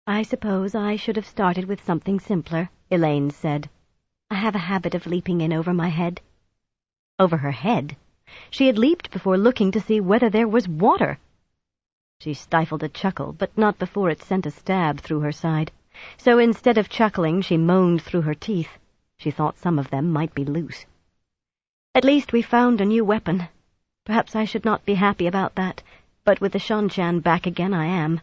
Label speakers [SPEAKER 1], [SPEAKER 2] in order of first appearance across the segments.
[SPEAKER 1] "I suppose I should have started with something simpler," Elaine said. "I have a habit of leaping in over my head." Over her head? She had leaped before looking to see whether there was water. She stifled a chuckle, but not before it sent a stab through her side. So instead of chuckling, she moaned through her teeth. She thought some of them might be loose. "At least we found a new weapon. Perhaps I should not be happy about that, but with the Shanshan back again I am."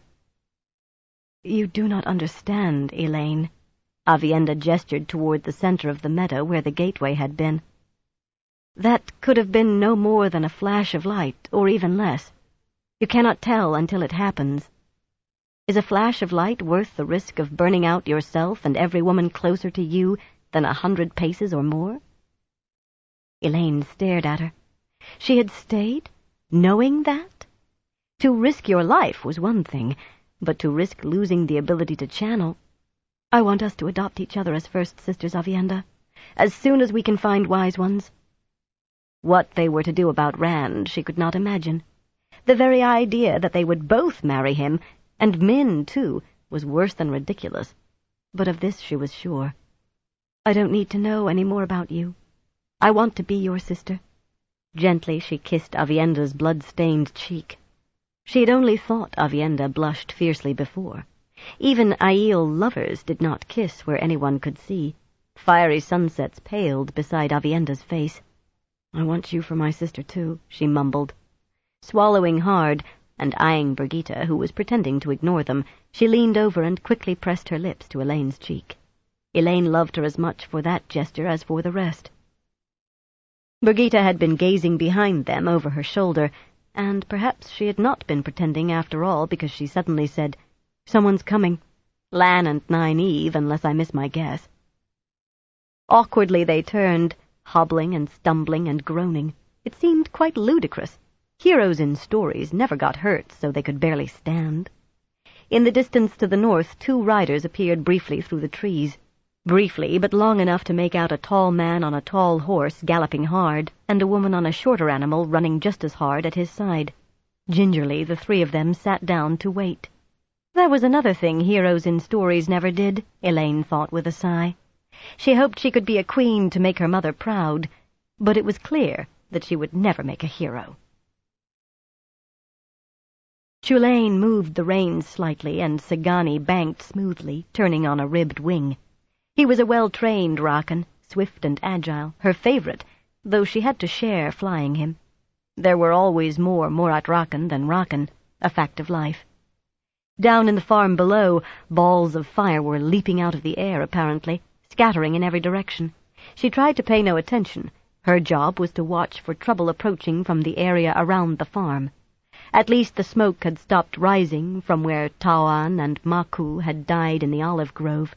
[SPEAKER 1] "You do not understand, Elaine." Aviendha gestured toward the center of the meadow where the gateway had been. "That could have been no more than a flash of light, or even less. You cannot tell until it happens. Is a flash of light worth the risk of burning out yourself and every woman closer to you than 100 paces or more?" Elaine stared at her. She had stayed, knowing that? To risk your life was one thing, but to risk losing the ability to channel— "I want us to adopt each other as first sisters, Aviendha, as soon as we can find wise ones." What they were to do about Rand she could not imagine. The very idea that they would both marry him, and Min, too, was worse than ridiculous. But of this she was sure. "I don't need to know any more about you. I want to be your sister." Gently she kissed Aviendha's blood-stained cheek. She had only thought Aviendha blushed fiercely before. Even Aiel lovers did not kiss where anyone could see. Fiery sunsets paled beside Aviendha's face. "I want you for my sister, too," she mumbled. Swallowing hard, and eyeing Birgitta, who was pretending to ignore them, she leaned over and quickly pressed her lips to Elaine's cheek. Elaine loved her as much for that gesture as for the rest. Birgitta had been gazing behind them over her shoulder, and perhaps she had not been pretending after all, because she suddenly said, "Someone's coming. Lan and Nynaeve, unless I miss my guess." Awkwardly they turned, hobbling and stumbling and groaning. It seemed quite ludicrous. Heroes in stories never got hurt so they could barely stand. In the distance to the north, 2 riders appeared briefly through the trees. Briefly, but long enough to make out a tall man on a tall horse galloping hard, and a woman on a shorter animal running just as hard at his side. Gingerly the 3 of them sat down to wait. That was another thing heroes in stories never did, Elaine thought with a sigh. She hoped she could be a queen to make her mother proud, but it was clear that she would never make a hero. Chulainn moved the reins slightly, and Sagani banked smoothly, turning on a ribbed wing. He was a well-trained Rakan, swift and agile, her favorite, though she had to share flying him. There were always more Morat Rakan than Rakan, a fact of life. Down in the farm below, balls of fire were leaping out of the air, apparently, scattering in every direction. She tried to pay no attention. Her job was to watch for trouble approaching from the area around the farm. At least the smoke had stopped rising from where Tawan and Maku had died in the olive grove.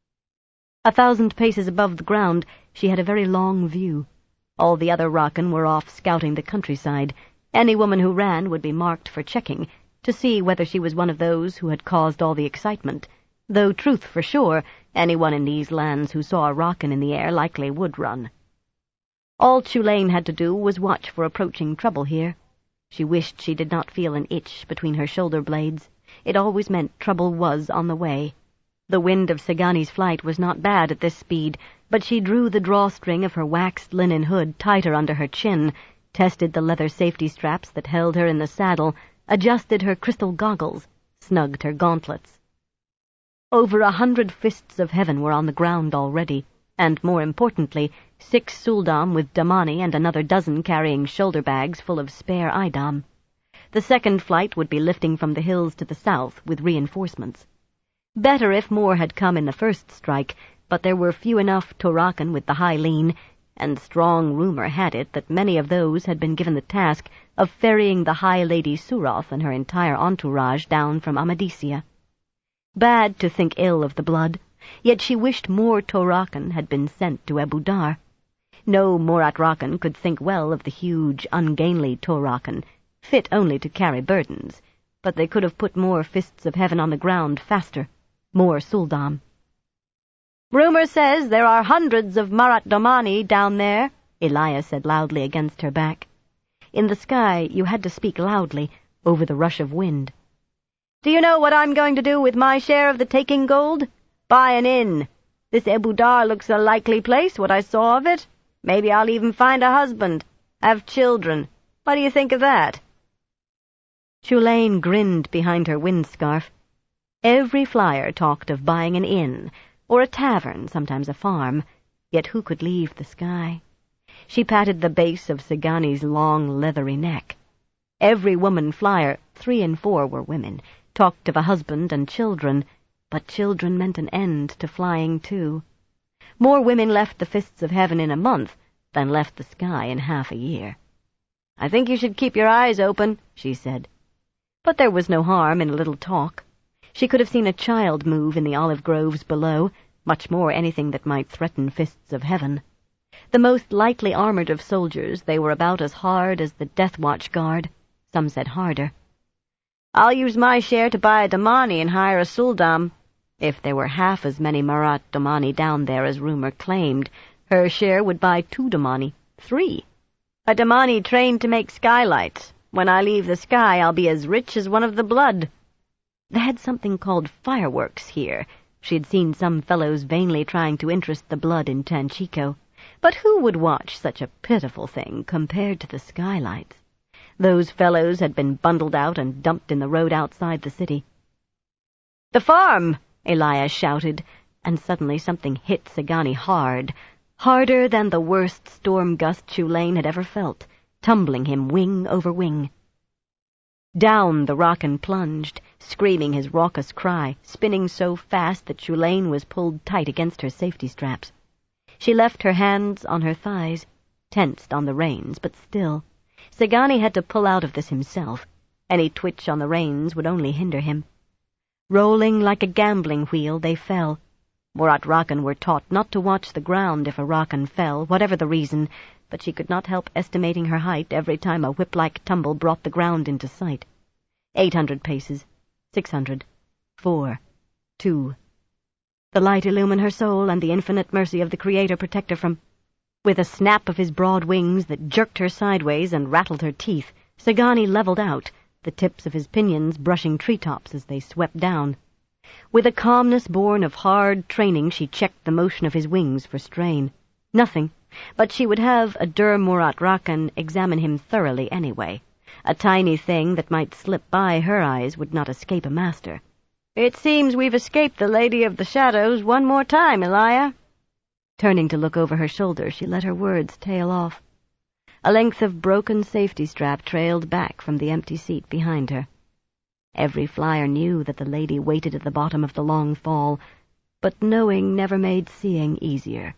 [SPEAKER 1] 1,000 paces above the ground, she had a very long view. All the other Rakan were off scouting the countryside. Any woman who ran would be marked for checking, to see whether she was one of those who had caused all the excitement, though, truth for sure, anyone in these lands who saw a Rakan in the air likely would run. All Chulainn had to do was watch for approaching trouble here. She wished she did not feel an itch between her shoulder blades. It always meant trouble was on the way. The wind of Sagani's flight was not bad at this speed, but she drew the drawstring of her waxed linen hood tighter under her chin, tested the leather safety straps that held her in the saddle, adjusted her crystal goggles, snugged her gauntlets. Over 100 fists of heaven were on the ground already, and, more importantly, 6 Suldam with Damani and another dozen carrying shoulder bags full of spare Idam. The second flight would be lifting from the hills to the south with reinforcements. Better if more had come in the first strike, but there were few enough Torakan with the high lean, and strong rumor had it that many of those had been given the task of ferrying the High Lady Suroth and her entire entourage down from Amadisia. Bad to think ill of the blood, yet she wished more Torakan had been sent to Abu Dar. No Morat Rakan could think well of the huge, ungainly Torakan, fit only to carry burdens, but they could have put more fists of heaven on the ground faster, more Suldam. "Rumor says there are hundreds of Marat Domani down there," Elia said loudly against her back. In the sky you had to speak loudly, over the rush of wind. Do you know what I'm going to do with my share of the taking gold? Buy an inn. This Ebou Dar looks a likely place, what I saw of it. Maybe I'll even find a husband, have children. What do you think of that?" Chulain grinned behind her windscarf. Every flyer talked of buying an inn, or a tavern, sometimes a farm, yet who could leave the sky? She patted the base of Sagani's long, leathery neck. Every woman flyer, 3 and 4 were women, talked of a husband and children, but children meant an end to flying too. More women left the fists of heaven in a month than left the sky in half a year. "I think you should keep your eyes open," she said. But there was no harm in a little talk. She could have seen a child move in the olive groves below, much more anything that might threaten fists of heaven. The most lightly armored of soldiers, they were about as hard as the Death Watch Guard. Some said harder. "I'll use my share to buy a Damani and hire a Suldam." If there were half as many Marat Damani down there as rumor claimed, her share would buy 2 Damani, 3. A Damani trained to make skylights. When I leave the sky, I'll be as rich as one of the blood. They had something called fireworks here. She had seen some fellows vainly trying to interest the blood in Tanchico. But who would watch such a pitiful thing compared to the skylights? Those fellows had been bundled out and dumped in the road outside the city. "The farm!" Elias shouted, and suddenly something hit Sagani hard, harder than the worst storm gust Chulain had ever felt, tumbling him wing over wing. Down the Rockin plunged, screaming his raucous cry, spinning so fast that Chulain was pulled tight against her safety straps. She left her hands on her thighs, tensed on the reins, but still. Sagani had to pull out of this himself. Any twitch on the reins would only hinder him. Rolling like a gambling wheel, they fell. Murat Rockin were taught not to watch the ground if a Rockin fell, whatever the reason, but she could not help estimating her height every time a whip-like tumble brought the ground into sight. 800 paces, 600, 4, 2. The light illumine her soul, and the infinite mercy of the Creator protect her from... With a snap of his broad wings that jerked her sideways and rattled her teeth, Sagani leveled out, the tips of his pinions brushing treetops as they swept down. With a calmness born of hard training, she checked the motion of his wings for strain. Nothing, but she would have a Murat Rockin examine him thoroughly anyway. A tiny thing that might slip by her eyes would not escape a master. "It seems we've escaped the Lady of the Shadows one more time, Elia." Turning to look over her shoulder, she let her words tail off. A length of broken safety strap trailed back from the empty seat behind her. Every flyer knew that the lady waited at the bottom of the long fall, but knowing never made seeing easier.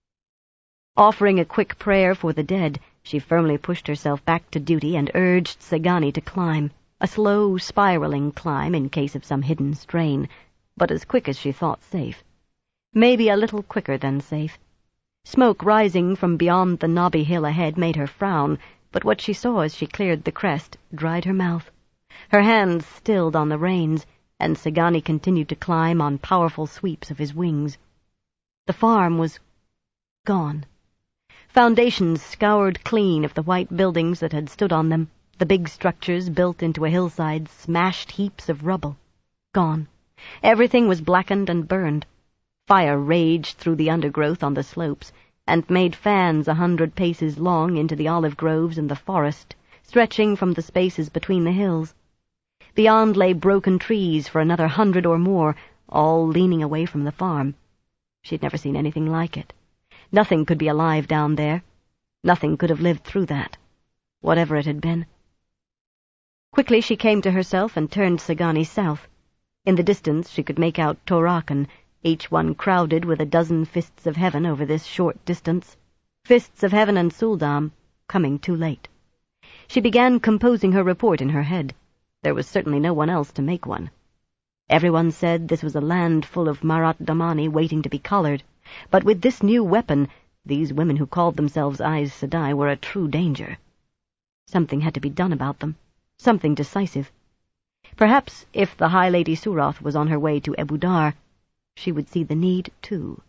[SPEAKER 1] Offering a quick prayer for the dead, she firmly pushed herself back to duty and urged Sagani to climb, a slow, spiraling climb in case of some hidden strain, but as quick as she thought safe. Maybe a little quicker than safe. Smoke rising from beyond the knobby hill ahead made her frown, but what she saw as she cleared the crest dried her mouth. Her hands stilled on the reins, and Sagani continued to climb on powerful sweeps of his wings. The farm was gone. Foundations scoured clean of the white buildings that had stood on them, the big structures built into a hillside, smashed heaps of rubble. Gone. Everything was blackened and burned. Fire raged through the undergrowth on the slopes, and made fans 100 paces long into the olive groves and the forest, stretching from the spaces between the hills. Beyond lay broken trees for another 100 or more, all leaning away from the farm. She'd never seen anything like it. Nothing could be alive down there. Nothing could have lived through that, whatever it had been. Quickly she came to herself and turned Sagani south. In the distance she could make out Torakan, each one crowded with a dozen fists of heaven over this short distance. Fists of heaven and Suldam, coming too late. She began composing her report in her head. There was certainly no one else to make one. Everyone said this was a land full of Marat Damani waiting to be collared, but with this new weapon, these women who called themselves Aes Sedai were a true danger. Something had to be done about them, something decisive. Perhaps if the High Lady Suroth was on her way to Ebou Dar, she would see the need, too.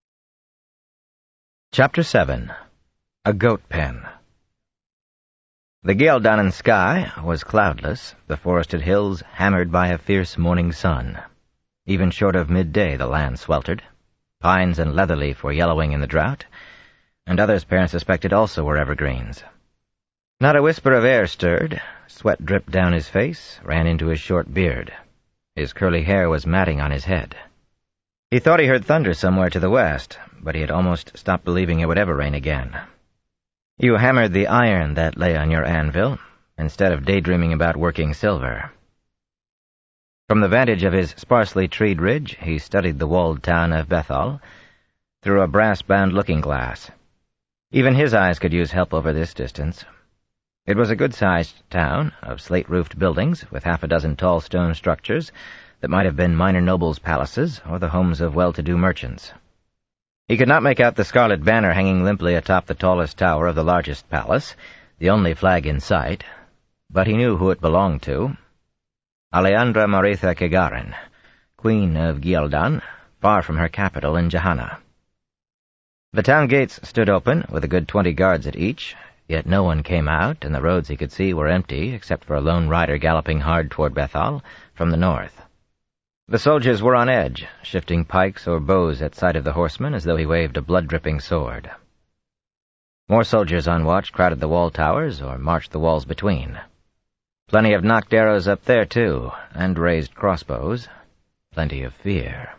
[SPEAKER 2] Chapter 7. A Goat Pen. The Ghealdanan sky was cloudless, the forested hills hammered by a fierce morning sun. Even short of midday the land sweltered. Pines and leatherleaf were yellowing in the drought, and others parents suspected also were evergreens. Not a whisper of air stirred. Sweat dripped down his face, ran into his short beard. His curly hair was matting on his head. He thought he heard thunder somewhere to the west, but he had almost stopped believing it would ever rain again. You hammered the iron that lay on your anvil, instead of daydreaming about working silver. From the vantage of his sparsely treed ridge, he studied the walled town of Bethal through a brass-bound looking-glass. Even his eyes could use help over this distance. It was a good-sized town of slate-roofed buildings with half a dozen tall stone structures that might have been minor nobles' palaces or the homes of well-to-do merchants. He could not make out the scarlet banner hanging limply atop the tallest tower of the largest palace, the only flag in sight, but he knew who it belonged to. Aleandra Maritha Kegarin, Queen of Ghealdan, far from her capital in Jahanna. The town gates stood open, with a good 20 guards at each, yet no one came out, and the roads he could see were empty, except for a lone rider galloping hard toward Bethal from the north. The soldiers were on edge, shifting pikes or bows at sight of the horseman as though he waved a blood-dripping sword. More soldiers on watch crowded the wall towers or marched the walls between. Plenty of nocked arrows up there, too, and raised crossbows. Plenty of fear.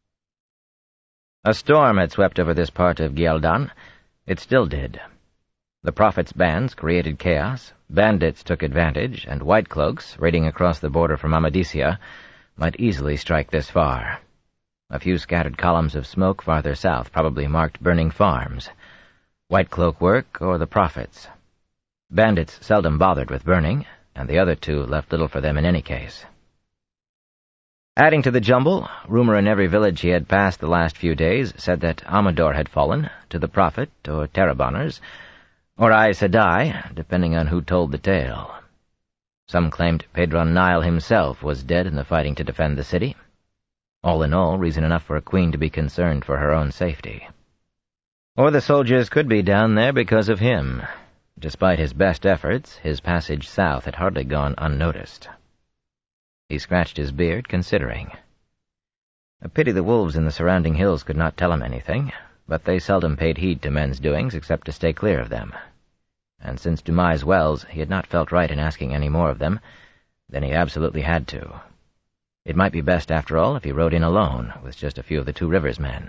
[SPEAKER 2] A storm had swept over this part of Ghealdan. It still did. The Prophet's bands created chaos, bandits took advantage, and white cloaks, raiding across the border from Amadisia, might easily strike this far. A few scattered columns of smoke farther south probably marked burning farms. White cloak work or the Prophet's. Bandits seldom bothered with burning, and the other two left little for them in any case. Adding to the jumble, rumor in every village he had passed the last few days said that Amador had fallen to the Prophet or Taraboners, or Aes Sedai, depending on who told the tale. Some claimed Pedron Nile himself was dead in the fighting to defend the city. All in all, reason enough for a queen to be concerned for her own safety. Or the soldiers could be down there because of him. Despite his best efforts, his passage south had hardly gone unnoticed. He scratched his beard, considering. A pity the wolves in the surrounding hills could not tell him anything, but they seldom paid heed to men's doings except to stay clear of them. And since Dumai's wells he had not felt right in asking any more of them, then he absolutely had to. It might be best, after all, if he rode in alone, with just a few of the Two Rivers men.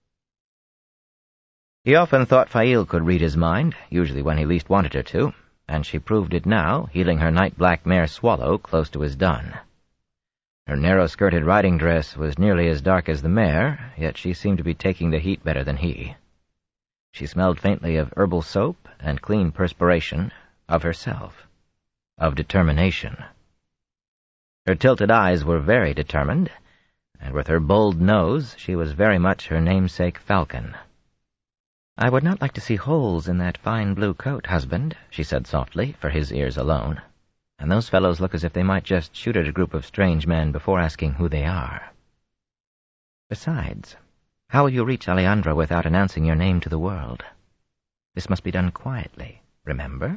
[SPEAKER 2] He often thought Faile could read his mind, usually when he least wanted her to, and she proved it now, heeling her night-black mare Swallow close to his dun. Her narrow-skirted riding dress was nearly as dark as the mare, yet she seemed to be taking the heat better than he. She smelled faintly of herbal soap and clean perspiration, of herself, of determination. Her tilted eyes were very determined, and with her bold nose she was very much her namesake falcon. "I would not like to see holes in that fine blue coat, husband," she said softly, for his ears alone. "And those fellows look as if they might just shoot at a group of strange men before asking who they are. Besides, how will you reach Aleandra without announcing your name to the world? This must be done quietly, remember?"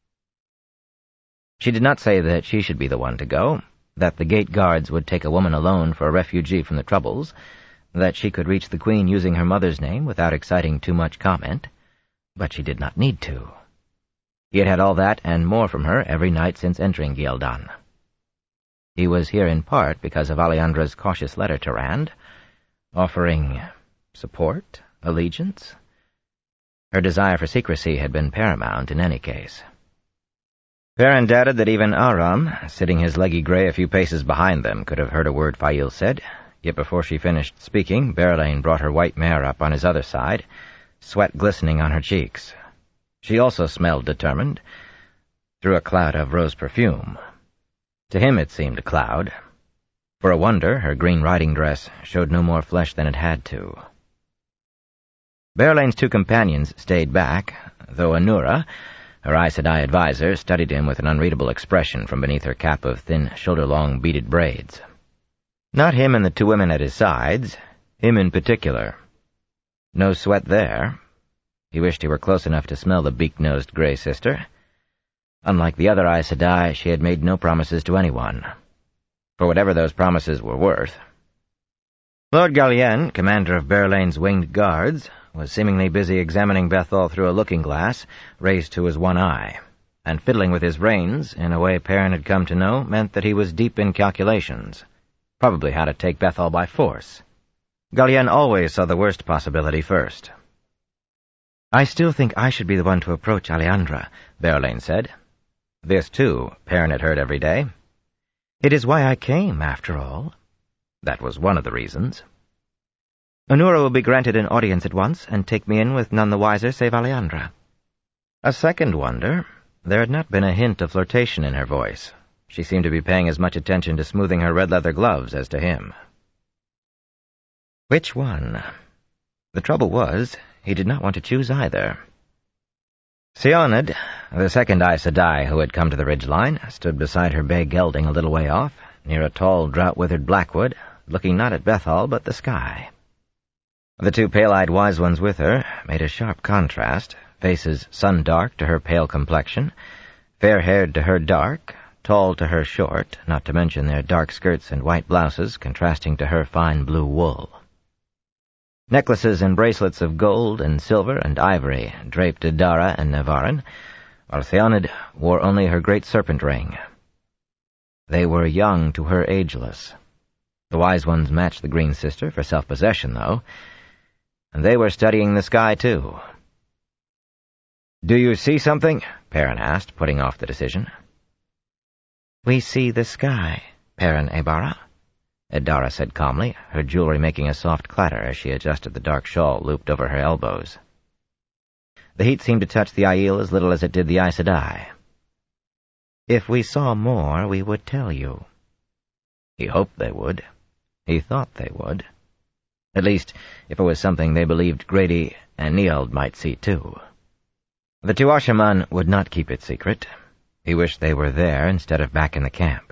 [SPEAKER 2] She did not say that she should be the one to go, that the gate guards would take a woman alone for a refugee from the troubles, that she could reach the Queen using her mother's name without exciting too much comment, but she did not need to. He had had all that and more from her every night since entering Ghealdan. He was here in part because of Aleandra's cautious letter to Rand, offering support, allegiance. Her desire for secrecy had been paramount in any case. Perrin doubted that even Aram, sitting his leggy gray a few paces behind them, could have heard a word Faile said, yet before she finished speaking, Berelain brought her white mare up on his other side, sweat glistening on her cheeks. She also smelled determined, through a cloud of rose perfume. To him it seemed a cloud. For a wonder, her green riding dress showed no more flesh than it had to. Berelain's two companions stayed back, though Anura, her Aes Sedai advisor, studied him with an unreadable expression from beneath her cap of thin, shoulder-long beaded braids. Not him and the two women at his sides, him in particular. No sweat there. He wished he were close enough to smell the beak-nosed gray sister. Unlike the other Aes Sedai, she had made no promises to anyone, for whatever those promises were worth. Lord Galien, commander of Berelain's winged guards, was seemingly busy examining Bethel through a looking-glass raised to his one eye, and fiddling with his reins in a way Perrin had come to know meant that he was deep in calculations, probably how to take Bethel by force. Galien always saw the worst possibility first. "I still think I should be the one to approach Aleandra," Berelain said. This, too, Perrin had heard every day. "It is why I came, after all." That was one of the reasons. "Anura will be granted an audience at once, and take me in with none the wiser save Aleandra." A second wonder. There had not been a hint of flirtation in her voice. She seemed to be paying as much attention to smoothing her red leather gloves as to him. Which one? The trouble was, he did not want to choose either. Seonad, the second Aes Sedai who had come to the ridgeline, stood beside her bay gelding a little way off, near a tall, drought-withered blackwood, looking not at Bethel but the sky. The two pale-eyed wise ones with her made a sharp contrast, faces sun-dark to her pale complexion, fair-haired to her dark, tall to her short, not to mention their dark skirts and white blouses contrasting to her fine blue wool. Necklaces and bracelets of gold and silver and ivory draped Adara and Nevarren, while Seonad wore only her great serpent ring. They were young to her ageless. The wise ones matched the Green Sister for self-possession, though, and they were studying the sky, too. "Do you see something?" Perrin asked, putting off the decision. "We see the sky, Perrin Aybara," Adara said calmly, her jewelry making a soft clatter as she adjusted the dark shawl looped over her elbows. The heat seemed to touch the Aiel as little as it did the Aes Sedai. "If we saw more, we would tell you." He hoped they would. He thought they would. At least, if it was something they believed Grady and Nield might see, too. The Tuashaman would not keep it secret. He wished they were there instead of back in the camp.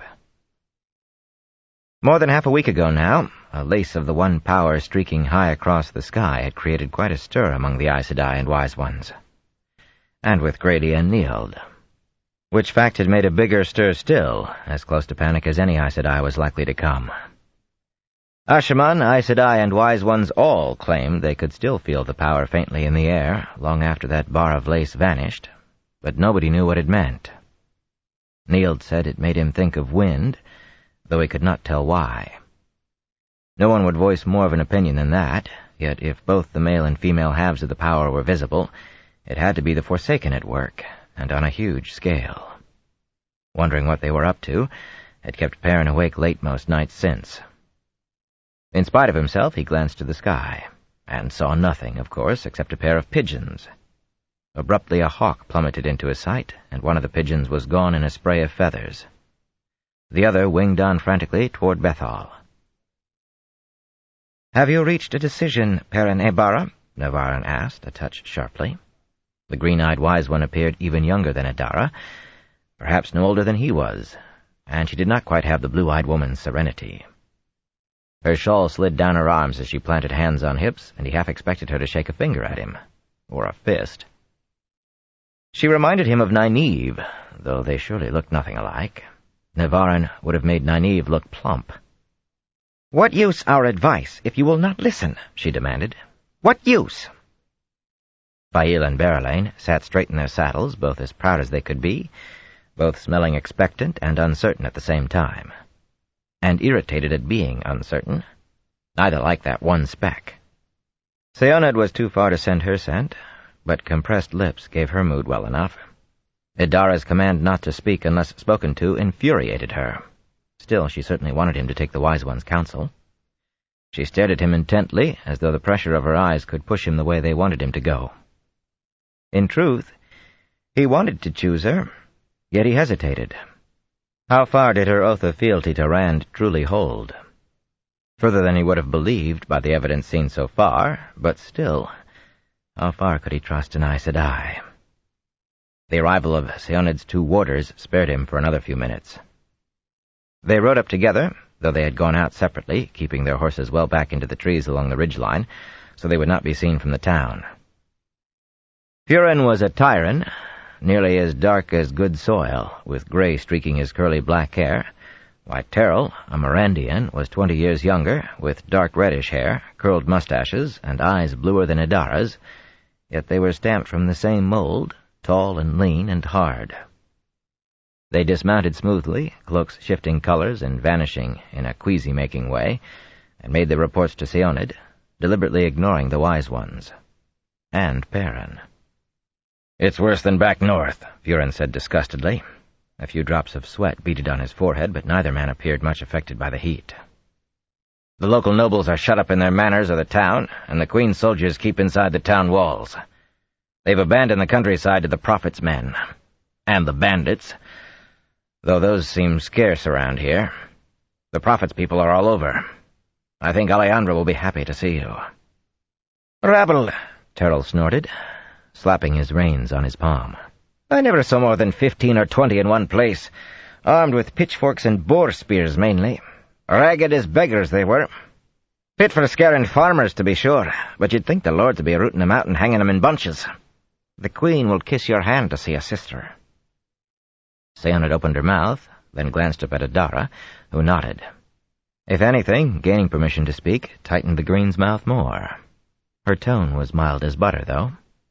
[SPEAKER 2] More than half a week ago now, a lace of the one power streaking high across the sky had created quite a stir among the Aes Sedai and Wise Ones. And with Grady and Nield. Which fact had made a bigger stir still, as close to panic as any Aes Sedai was likely to come. Ashaman, Aes Sedai, and Wise Ones all claimed they could still feel the power faintly in the air long after that bar of lace vanished, but nobody knew what it meant. Nield said it made him think of wind, though he could not tell why. No one would voice more of an opinion than that, yet if both the male and female halves of the power were visible, it had to be the Forsaken at work, and on a huge scale. Wondering what they were up to had kept Perrin awake late most nights since. In spite of himself, he glanced to the sky, and saw nothing, of course, except a pair of pigeons. Abruptly a hawk plummeted into his sight, and one of the pigeons was gone in a spray of feathers. The other winged on frantically toward Bethel. "Have you reached a decision, Perrin Aybara?" Nevarren asked, a touch sharply. The green-eyed wise one appeared even younger than Adara, perhaps no older than he was, and she did not quite have the blue-eyed woman's serenity. Her shawl slid down her arms as she planted hands on hips, and he half expected her to shake a finger at him, or a fist. She reminded him of Nynaeve, though they surely looked nothing alike. Nevarren would have made Nynaeve look plump. "What use our advice if you will not listen?" she demanded. "What use?" Fail and Berelain sat straight in their saddles, both as proud as they could be, both smelling expectant and uncertain at the same time, and irritated at being uncertain. Neither liked that one speck. Seonad was too far to send her scent, but compressed lips gave her mood well enough. Idara's command not to speak unless spoken to infuriated her. Still, she certainly wanted him to take the Wise One's counsel. She stared at him intently, as though the pressure of her eyes could push him the way they wanted him to go. In truth, he wanted to choose her, yet he hesitated. How far did her oath of fealty to Rand truly hold? Further than he would have believed by the evidence seen so far, but still, how far could he trust an Aes Sedai? The arrival of Seonad's two warders spared him for another few minutes. They rode up together, though they had gone out separately, keeping their horses well back into the trees along the ridgeline, so they would not be seen from the town. Furin was a Tyran, nearly as dark as good soil, with gray streaking his curly black hair, while Terrell, a Mirandian, was 20 years younger, with dark reddish hair, curled mustaches, and eyes bluer than Idara's, yet they were stamped from the same mold, tall and lean and hard. They dismounted smoothly, cloaks shifting colors and vanishing in a queasy-making way, and made their reports to Seonid, deliberately ignoring the wise ones. And Perrin. "It's worse than back north," Buren said disgustedly. A few drops of sweat beaded on his forehead, but neither man appeared much affected by the heat. "The local nobles are shut up in their manors of the town, and the Queen's soldiers keep inside the town walls. They've abandoned the countryside to the Prophet's men. And the bandits, though those seem scarce around here. The Prophet's people are all over. I think Alejandro will be happy to see you." "Rabble," Terrell snorted, slapping his reins on his palm. "I never saw more than 15 or 20 in one place, armed with pitchforks and boar spears mainly. Ragged as beggars they were. Fit for scaring farmers, to be sure, but you'd think the lords would be rooting them out and hanging them in bunches. The Queen will kiss your hand to see a sister." Seonid opened her mouth, then glanced up at Idara, who nodded. If anything, gaining permission to speak tightened the Green's mouth more. Her tone was mild as butter, though.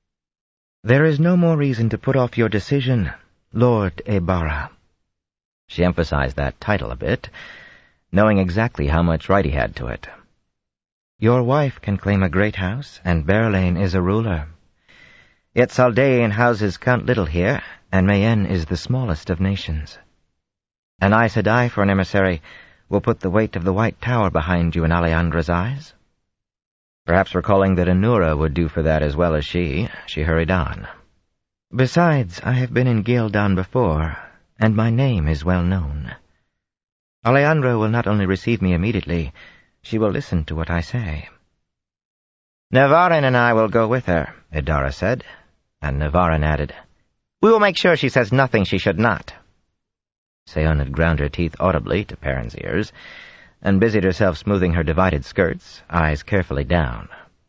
[SPEAKER 2] "There is no more reason to put off your decision, Lord Ebara." She emphasized that title a bit, knowing exactly how much right he had to it. "Your wife can claim a great house, and Berlane is a ruler. Yet Saldaean houses count little here, and Mayenne is the smallest of nations. An Aes Sedai for an emissary will put the weight of the White Tower behind you in Aleandra's eyes." Perhaps recalling that Anura would do for that as well as she hurried on. "Besides, I have been in Gildan before, and my name is well known. Alejandra will not only receive me immediately, she will listen to what I say." "Nevarin and I will go with her," Idara said, and Nevarin added, "We will make sure she says nothing she should not." Seonid ground her teeth audibly to Perrin's ears, and busied herself smoothing her divided skirts, eyes carefully down.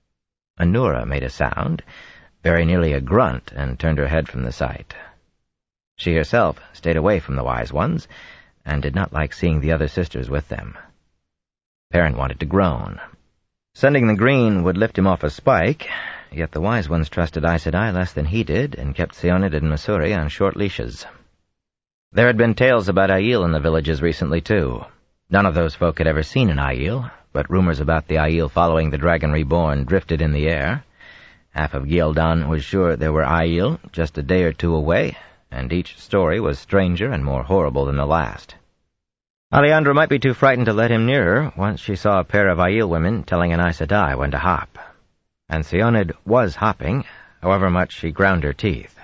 [SPEAKER 2] Anura made a sound, very nearly a grunt, and turned her head from the sight. She herself stayed away from the wise ones, and did not like seeing the other sisters with them. Perrin wanted to groan. Sending the Green would lift him off a spike, yet the wise ones trusted Aes Sedai less than he did, and kept Seonid and Masuri on short leashes. There had been tales about Aiel in the villages recently, too. None of those folk had ever seen an Aiel, but rumors about the Aiel following the Dragon Reborn drifted in the air. Half of Gildan was sure there were Aiel just a day or two away, and each story was stranger and more horrible than the last. Alejandra might be too frightened to let him near her once she saw a pair of Aiel women telling an Aes Sedai when to hop. And Seonid was hopping, however much she ground her teeth.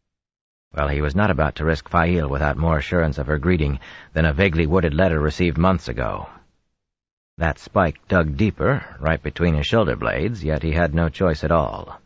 [SPEAKER 2] Well, he was not about to risk Fail without more assurance of her greeting than a vaguely wooded letter received months ago. That spike dug deeper, right between his shoulder blades, yet he had no choice at all.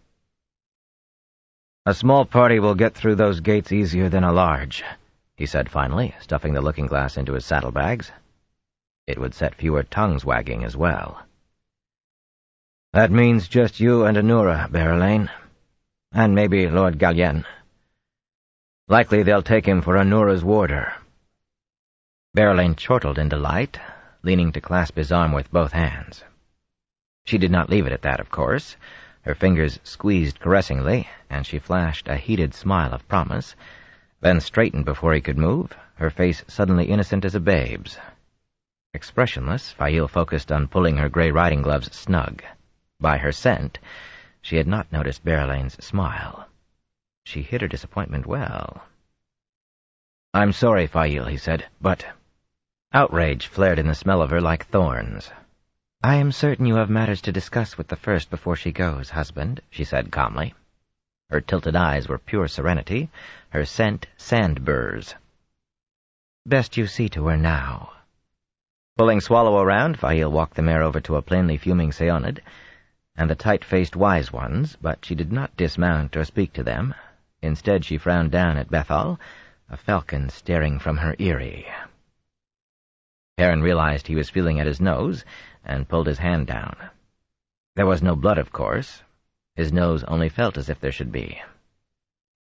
[SPEAKER 2] "A small party will get through those gates easier than a large," he said finally, stuffing the looking-glass into his saddlebags. It would set fewer tongues wagging as well. "That means just you and Anura, Berelain. And maybe Lord Galien. Likely they'll take him for Anura's warder." Berelain chortled in delight, leaning to clasp his arm with both hands. She did not leave it at that, of course. Her fingers squeezed caressingly, and she flashed a heated smile of promise, then straightened before he could move, her face suddenly innocent as a babe's. Expressionless, Fail focused on pulling her gray riding gloves snug. By her scent, she had not noticed Berelain's smile. She hid her disappointment well. "I'm sorry, Fail," he said, "but—" Outrage flared in the smell of her like thorns. "I am certain you have matters to discuss with the first before she goes, husband," she said calmly. Her tilted eyes were pure serenity, her scent sand burrs. "Best you see to her now." Pulling Swallow around, Fail walked the mare over to a plainly fuming Seonid, and the tight-faced wise ones, but she did not dismount or speak to them. Instead she frowned down at Bethal, a falcon staring from her eyrie. Perrin realized he was feeling at his nose, and pulled his hand down. There was no blood, of course. His nose only felt as if there should be.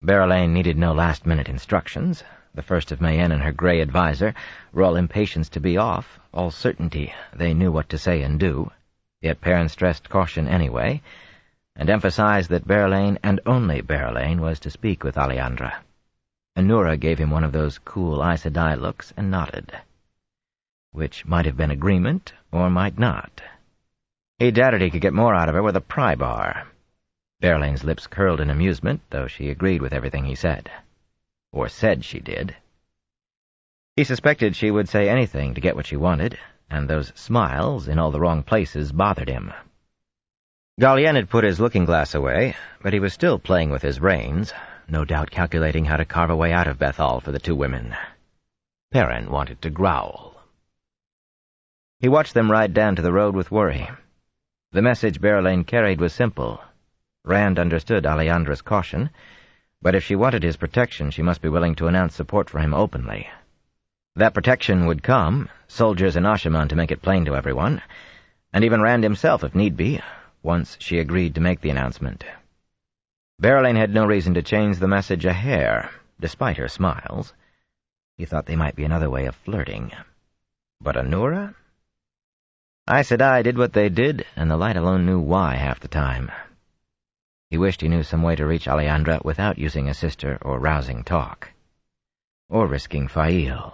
[SPEAKER 2] Berelaine needed no last-minute instructions. The First of Mayenne and her grey adviser were all impatience to be off, all certainty they knew what to say and do. Yet Perrin stressed caution anyway, and emphasized that Berelaine, and only Berelaine, was to speak with Aleandra. Anura gave him one of those cool Aes Sedai looks and nodded, which might have been agreement or might not. He doubted he could get more out of her with a pry bar. Berelaine's lips curled in amusement, though she agreed with everything he said. Or said she did. He suspected she would say anything to get what she wanted, and those smiles in all the wrong places bothered him. Galien had put his looking-glass away, but he was still playing with his reins, no doubt calculating how to carve a way out of Bethal for the two women. Perrin wanted to growl. He watched them ride down to the road with worry. The message Berelaine carried was simple. Rand understood Aleandra's caution, but if she wanted his protection, she must be willing to announce support for him openly. That protection would come, soldiers in Ashaman to make it plain to everyone, and even Rand himself if need be, once she agreed to make the announcement. Berelaine had no reason to change the message a hair, despite her smiles. He thought they might be another way of flirting. But Anura? Aes Sedai did what they did, and the Light alone knew why half the time. He wished he knew some way to reach Aleandra without using a sister or rousing talk. Or risking Fail.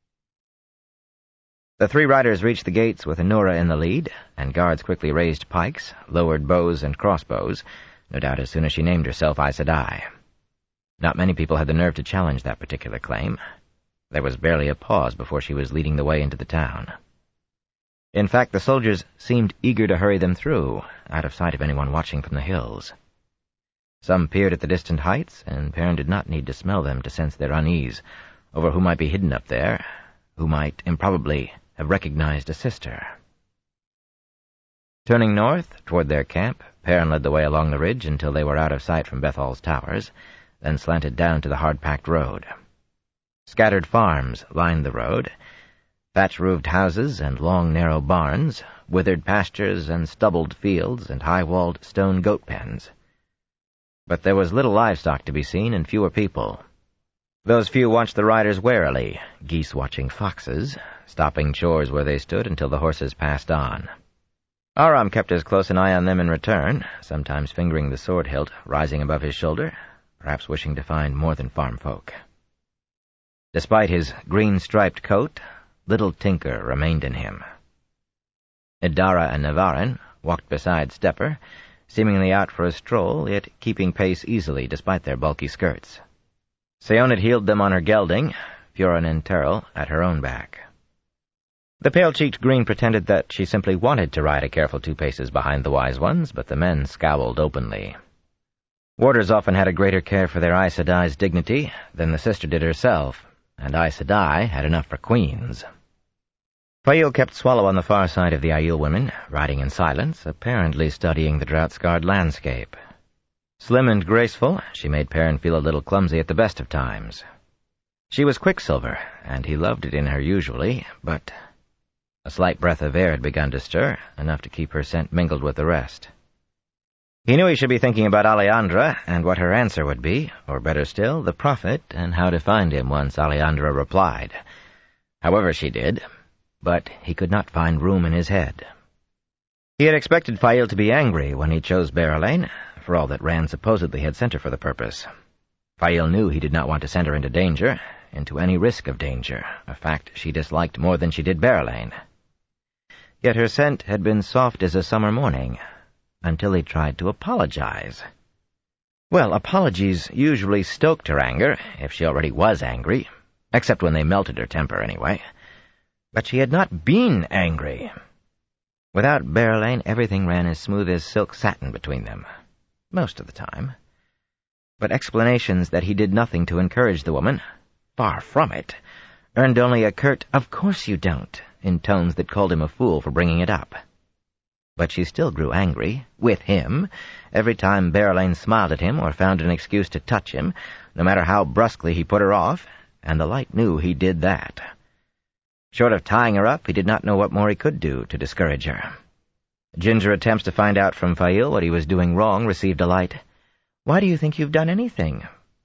[SPEAKER 2] The three riders reached the gates with Anura in the lead, and guards quickly raised pikes, lowered bows and crossbows, no doubt as soon as she named herself Aes Sedai. Not many people had the nerve to challenge that particular claim. There was barely a pause before she was leading the way into the town. In fact, the soldiers seemed eager to hurry them through, out of sight of anyone watching from the hills. Some peered at the distant heights, and Perrin did not need to smell them to sense their unease over who might be hidden up there, who might improbably have recognized a sister. Turning north, toward their camp, Perrin led the way along the ridge until they were out of sight from Bethal's towers, then slanted down to the hard-packed road. Scattered farms lined the road, thatch-roofed houses and long, narrow barns, withered pastures and stubbled fields and high-walled stone goat pens. But there was little livestock to be seen and fewer people. Those few watched the riders warily, geese watching foxes, stopping chores where they stood until the horses passed on. Aram kept as close an eye on them in return, sometimes fingering the sword hilt rising above his shoulder, perhaps wishing to find more than farm folk. Despite his green-striped coat, little tinker remained in him. Idara and Navarin walked beside Stepper, seemingly out for a stroll, yet keeping pace easily despite their bulky skirts. Seon had heeled them on her gelding, Fiorin and Terrell at her own back. The pale-cheeked Green pretended that she simply wanted to ride a careful 2 paces behind the wise ones, but the men scowled openly. Warders often had a greater care for their Aes Sedai's dignity than the sister did herself, and Aes Sedai had enough for queens. Fail kept Swallow on the far side of the Aiel women, riding in silence, apparently studying the drought-scarred landscape. Slim and graceful, she made Perrin feel a little clumsy at the best of times. She was Quicksilver, and he loved it in her usually, but a slight breath of air had begun to stir, enough to keep her scent mingled with the rest. He knew he should be thinking about Aleandra and what her answer would be, or better still, the Prophet, and how to find him once Aleandra replied. However she did, but he could not find room in his head. He had expected Fail to be angry when he chose Berelaine, for all that Rand supposedly had sent her for the purpose. Fail knew he did not want to send her into danger, into any risk of danger, a fact she disliked more than she did Berelaine. Yet her scent had been soft as a summer morning, until he tried to apologize. Well, apologies usually stoked her anger, if she already was angry, except when they melted her temper anyway. But she had not been angry. Without Berelaine, everything ran as smooth as silk satin between them, most of the time. But explanations that he did nothing to encourage the woman, far from it, earned only a curt, "Of course you don't," in tones that called him a fool for bringing it up. But she still grew angry, with him, every time Berelaine smiled at him or found an excuse to touch him, no matter how brusquely he put her off, and the Light knew he did that. Short of tying her up, he did not know what more he could do to discourage her. Ginger attempts to find out from Fail what he was doing wrong received a light, "Why do you think you've done anything?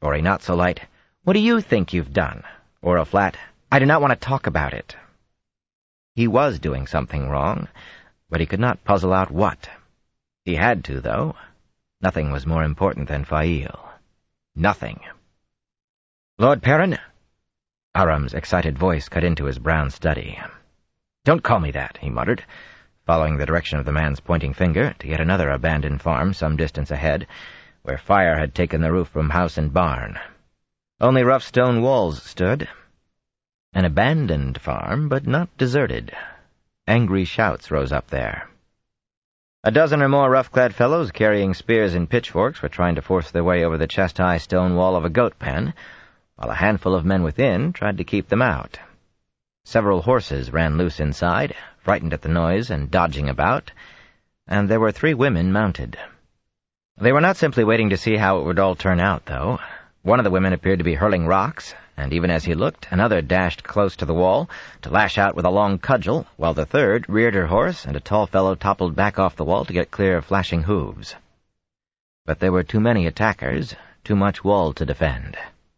[SPEAKER 2] or a not-so-light, "What do you think you've done?" or a flat, "I do not want to talk about it." He was doing something wrong, but he could not puzzle out what. He had to, though. Nothing was more important than Fail. Nothing. "Lord Perrin?" Aram's excited voice cut into his brown study. "Don't call me that," he muttered, following the direction of the man's pointing finger to yet another abandoned farm some distance ahead, where fire had taken the roof from house and barn. Only rough stone walls stood. An abandoned farm, but not deserted. Angry shouts rose up there. A dozen or more rough-clad fellows carrying spears and pitchforks were trying to force their way over the chest-high stone wall of a goat pen, while a handful of men within tried to keep them out. Several horses ran loose inside, frightened at the noise and dodging about, and there were 3 women mounted. They were not simply waiting to see how it would all turn out, though. One of the women appeared to be hurling rocks, and even as he looked, another dashed close to the wall to lash out with a long cudgel, while the third reared her horse, and a tall fellow toppled back off the wall to get clear of flashing hooves. But there were too many attackers, too much wall to defend.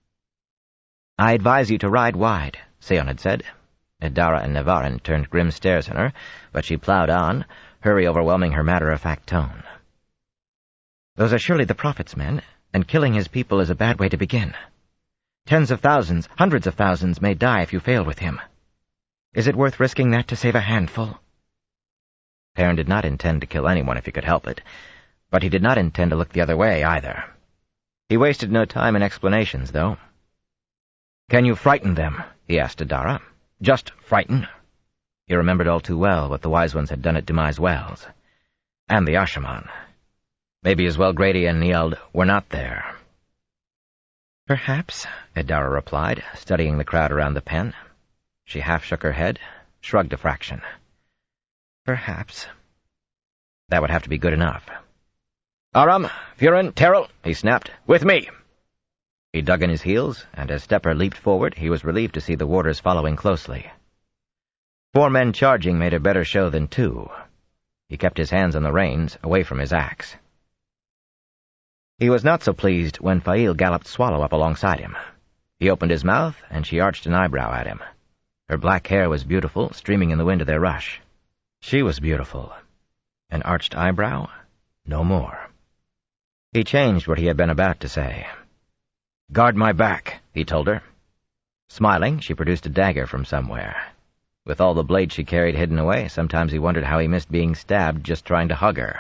[SPEAKER 2] "I advise you to ride wide," Seon had said. Idara and Nevarin turned grim stares on her, but she plowed on, hurry overwhelming her matter-of-fact tone. "Those are surely the Prophet's men, and killing his people is a bad way to begin. Tens of thousands, hundreds of thousands may die if you fail with him. Is it worth risking that to save a handful?" Perrin did not intend to kill anyone if he could help it, but he did not intend to look the other way either. He wasted no time in explanations, though. "Can you frighten them?" he asked Idara. "Just frighten?" He remembered all too well what the Wise Ones had done at Demise Wells. And the Ashaman. Maybe as well Grady and Nield were not there. "Perhaps," Idara replied, studying the crowd around the pen. She half shook her head, shrugged a fraction. "Perhaps." That would have to be good enough. "Aram, Furin, Terrell," he snapped. "With me!" He dug in his heels, and as Stepper leaped forward, he was relieved to see the warders following closely. 4 men charging made a better show than 2. He kept his hands on the reins, away from his axe. He was not so pleased when Fail galloped Swallow up alongside him. He opened his mouth, and she arched an eyebrow at him. Her black hair was beautiful, streaming in the wind of their rush. She was beautiful. An arched eyebrow? No more. He changed what he had been about to say. "Guard my back," he told her. Smiling, she produced a dagger from somewhere. With all the blades she carried hidden away, sometimes he wondered how he missed being stabbed just trying to hug her.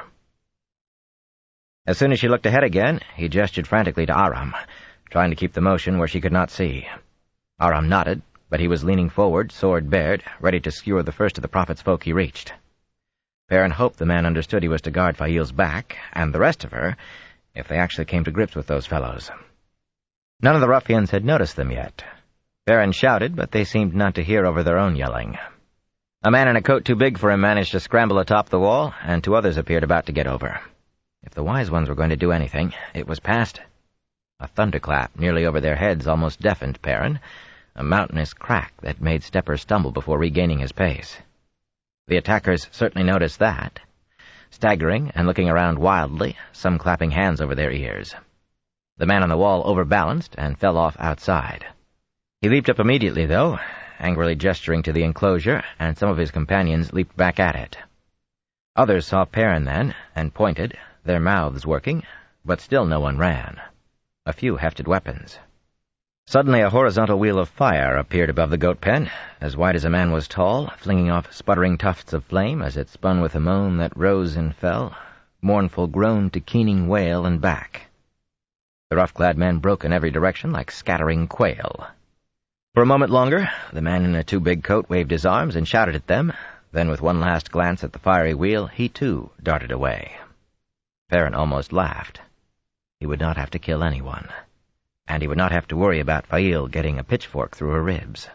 [SPEAKER 2] As soon as she looked ahead again, he gestured frantically to Aram, trying to keep the motion where she could not see. Aram nodded, but he was leaning forward, sword bared, ready to skewer the first of the Prophet's folk he reached. Perrin hoped the man understood he was to guard Fail's back, and the rest of her, if they actually came to grips with those fellows. None of the ruffians had noticed them yet. Perrin shouted, but they seemed not to hear over their own yelling. A man in a coat too big for him managed to scramble atop the wall, and 2 others appeared about to get over. If the Wise Ones were going to do anything, it was past. A thunderclap nearly over their heads almost deafened Perrin, a mountainous crack that made Stepper stumble before regaining his pace. The attackers certainly noticed that, staggering and looking around wildly, some clapping hands over their ears. The man on the wall overbalanced and fell off outside. He leaped up immediately, though, angrily gesturing to the enclosure, and some of his companions leaped back at it. Others saw Perrin then, and pointed, their mouths working, but still no one ran. A few hefted weapons. Suddenly a horizontal wheel of fire appeared above the goat pen, as wide as a man was tall, flinging off sputtering tufts of flame as it spun with a moan that rose and fell, mournful groan to keening wail and back. The rough-clad men broke in every direction like scattering quail. For a moment longer, the man in a too-big coat waved his arms and shouted at them. Then, with one last glance at the fiery wheel, he too darted away. Perrin almost laughed. He would not have to kill anyone, and he would not have to worry about Fail getting a pitchfork through her ribs.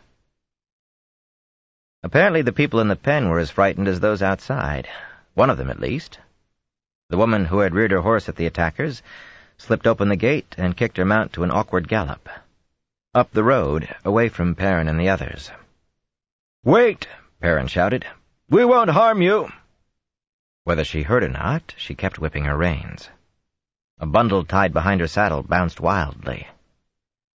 [SPEAKER 2] Apparently the people in the pen were as frightened as those outside, one of them at least. The woman who had reared her horse at the attackers slipped open the gate and kicked her mount to an awkward gallop. Up the road, away from Perrin and the others. "Wait!" Perrin shouted. "We won't harm you!" Whether she heard or not, she kept whipping her reins. A bundle tied behind her saddle bounced wildly.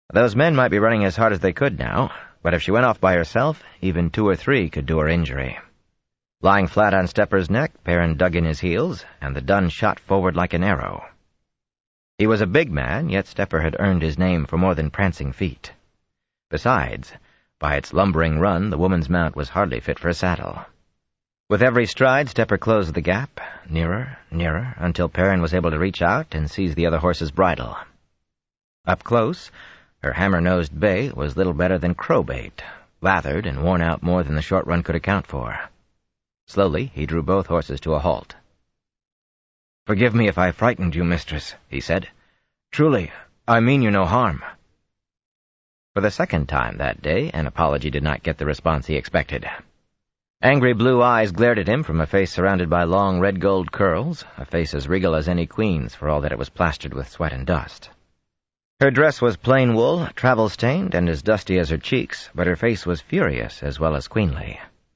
[SPEAKER 2] Those men might be running as hard as they could now, but if she went off by herself, even 2 or 3 could do her injury. Lying flat on Stepper's neck, Perrin dug in his heels, and the dun shot forward like an arrow. He was a big man, yet Stepper had earned his name for more than prancing feet. Besides, by its lumbering run, the woman's mount was hardly fit for a saddle. With every stride, Stepper closed the gap, nearer, nearer, until Perrin was able to reach out and seize the other horse's bridle. Up close, her hammer-nosed bay was little better than crowbait, lathered and worn out more than the short run could account for. Slowly, he drew both horses to a halt. "Forgive me if I frightened you, mistress," he said. "Truly, I mean you no harm." For the second time that day, an apology did not get the response he expected. Angry blue eyes glared at him from a face surrounded by long red-gold curls, a face as regal as any queen's for all that it was plastered with sweat and dust. Her dress was plain wool, travel-stained, and as dusty as her cheeks, but her face was furious as well as queenly.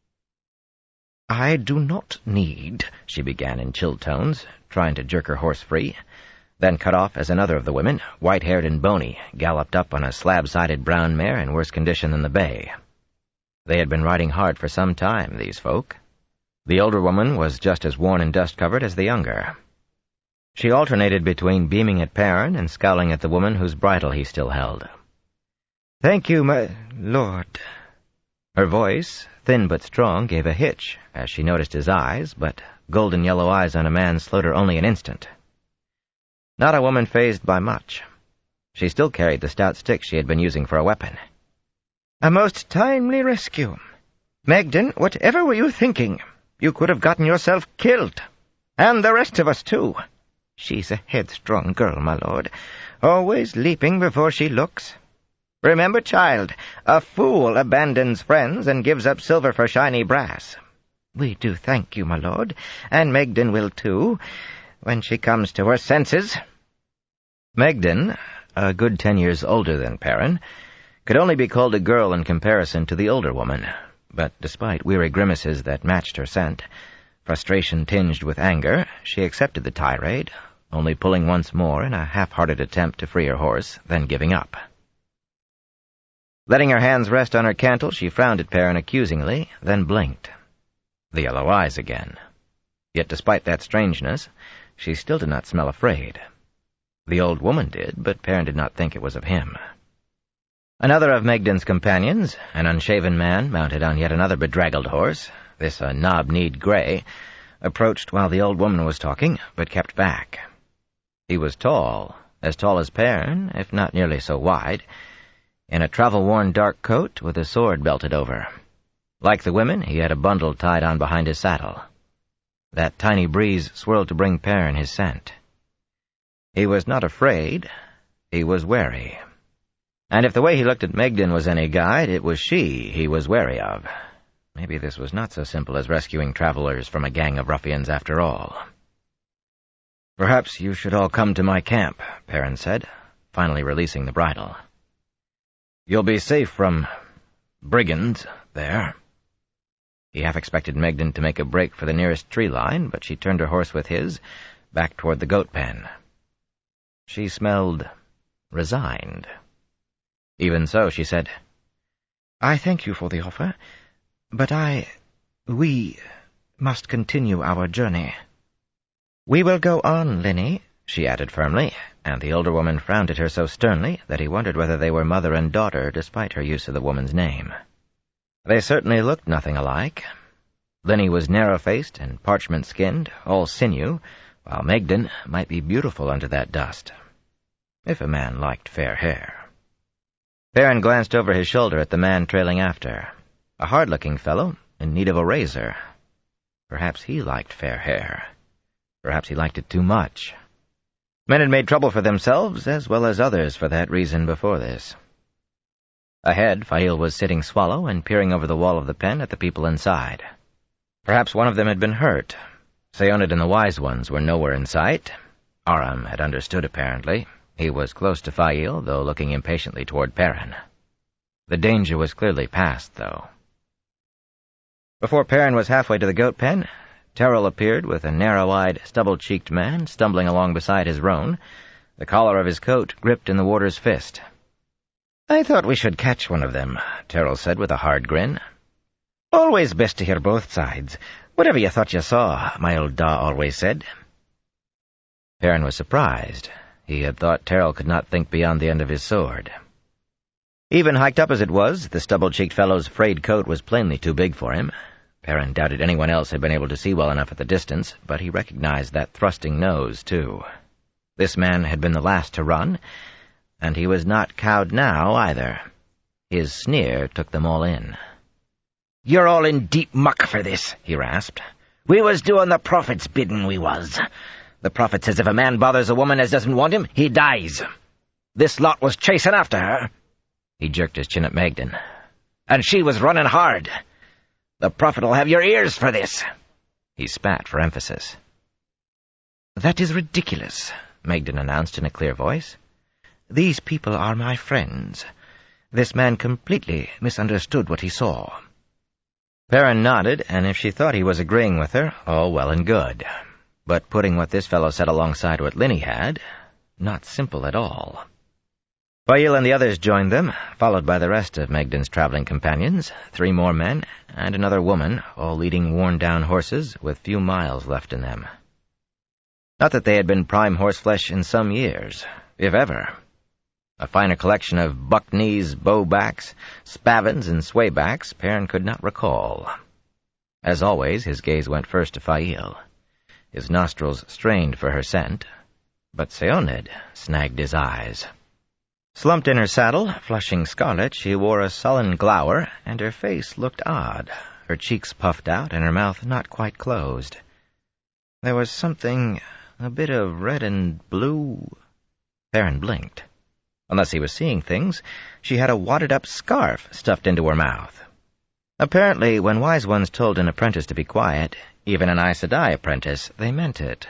[SPEAKER 2] "I do not need," she began in chilled tones, trying to jerk her horse free, then cut off as another of the women, white-haired and bony, galloped up on a slab-sided brown mare in worse condition than the bay. They had been riding hard for some time, these folk. The older woman was just as worn and dust-covered as the younger. She alternated between beaming at Perrin and scowling at the woman whose bridle he still held. "Thank you, my lord." Her voice, thin but strong, gave a hitch as she noticed his eyes, but golden-yellow eyes on a man slowed her only an instant. Not a woman fazed by much. She still carried the stout stick she had been using for a weapon. "A most timely rescue. Megden, whatever were you thinking? You could have gotten yourself killed. And the rest of us, too. She's a headstrong girl, my lord, always leaping before she looks. Remember, child, a fool abandons friends and gives up silver for shiny brass. We do thank you, my lord, and Megden will, too, when she comes to her senses." Megden, a good 10 years older than Perrin, could only be called a girl in comparison to the older woman, but despite weary grimaces that matched her scent, frustration tinged with anger, she accepted the tirade, only pulling once more in a half-hearted attempt to free her horse, then giving up. Letting her hands rest on her cantle, she frowned at Perrin accusingly, then blinked. The yellow eyes again. Yet despite that strangeness, she still did not smell afraid. The old woman did, but Perrin did not think it was of him. Another of Megden's companions, an unshaven man mounted on yet another bedraggled horse, this a knob-kneed gray, approached while the old woman was talking, but kept back. He was tall as Perrin, if not nearly so wide, in a travel-worn dark coat with a sword belted over. Like the women, he had a bundle tied on behind his saddle. That tiny breeze swirled to bring Perrin his scent. He was not afraid, he was wary. And if the way he looked at Megden was any guide, it was she he was wary of. Maybe this was not so simple as rescuing travelers from a gang of ruffians after all. "Perhaps you should all come to my camp," Perrin said, finally releasing the bridle. "You'll be safe from brigands there." He half expected Megden to make a break for the nearest tree line, but she turned her horse with his, back toward the goat pen. She smelled resigned. Even so, she said, "I thank you for the offer, but we must continue our journey." "We will go on, Linny," she added firmly, and the older woman frowned at her so sternly that he wondered whether they were mother and daughter despite her use of the woman's name. They certainly looked nothing alike. Linny was narrow-faced and parchment-skinned, all sinew, while Megden might be beautiful under that dust, if a man liked fair hair. Perrin glanced over his shoulder at the man trailing after, a hard-looking fellow in need of a razor. Perhaps he liked fair hair. Perhaps he liked it too much. Men had made trouble for themselves as well as others for that reason before this. Ahead, Fail was sitting swallow and peering over the wall of the pen at the people inside. Perhaps one of them had been hurt. Seonid and the Wise Ones were nowhere in sight. Aram had understood, apparently. He was close to Fail, though looking impatiently toward Perrin. The danger was clearly past, though. Before Perrin was halfway to the goat pen, Terrell appeared with a narrow-eyed, stubble-cheeked man stumbling along beside his roan, the collar of his coat gripped in the warder's fist. "I thought we should catch one of them," Terrell said with a hard grin. "Always best to hear both sides. Whatever you thought you saw, my old Da always said." Perrin was surprised. He had thought Terrell could not think beyond the end of his sword. Even hiked up as it was, the stubble-cheeked fellow's frayed coat was plainly too big for him. Perrin doubted anyone else had been able to see well enough at the distance, but he recognized that thrusting nose, too. This man had been the last to run, and he was not cowed now, either. His sneer took them all in. "You're all in deep muck for this," he rasped. "We was doing the Prophet's bidding, we was. The Prophet says if a man bothers a woman as doesn't want him, he dies. This lot was chasing after her." He jerked his chin at Magdan. "And she was running hard. The Prophet'll have your ears for this." He spat for emphasis. "That is ridiculous," Magdan announced in a clear voice. "These people are my friends. This man completely misunderstood what he saw." Perrin nodded, and if she thought he was agreeing with her, all well and good. But putting what this fellow said alongside what Linny had, not simple at all. Fail and the others joined them, followed by the rest of Magdan's traveling companions, 3 more men, and another woman, all leading worn-down horses with few miles left in them. Not that they had been prime horseflesh in some years, if ever. A finer collection of buck-knees, bow-backs, spavins, and sway-backs Perrin could not recall. As always, his gaze went first to Fail. His nostrils strained for her scent, but Seoned snagged his eyes. Slumped in her saddle, flushing scarlet, she wore a sullen glower, and her face looked odd, her cheeks puffed out and her mouth not quite closed. There was something, a bit of red and blue. Perrin blinked. Unless he was seeing things, she had a wadded-up scarf stuffed into her mouth. Apparently, when wise ones told an apprentice to be quiet, even an Aes Sedai apprentice, they meant it.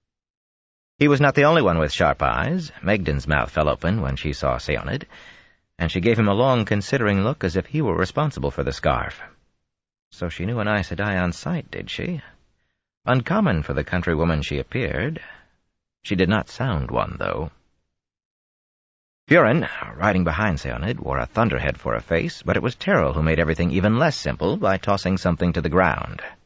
[SPEAKER 2] He was not the only one with sharp eyes. Magdan's mouth fell open when she saw Seoned, and she gave him a long, considering look as if he were responsible for the scarf. So she knew an Aes Sedai on sight, did she? Uncommon for the countrywoman she appeared. She did not sound one, though. Buren, riding behind Seoned, wore a thunderhead for a face, but it was Terrell who made everything even less simple by tossing something to the ground.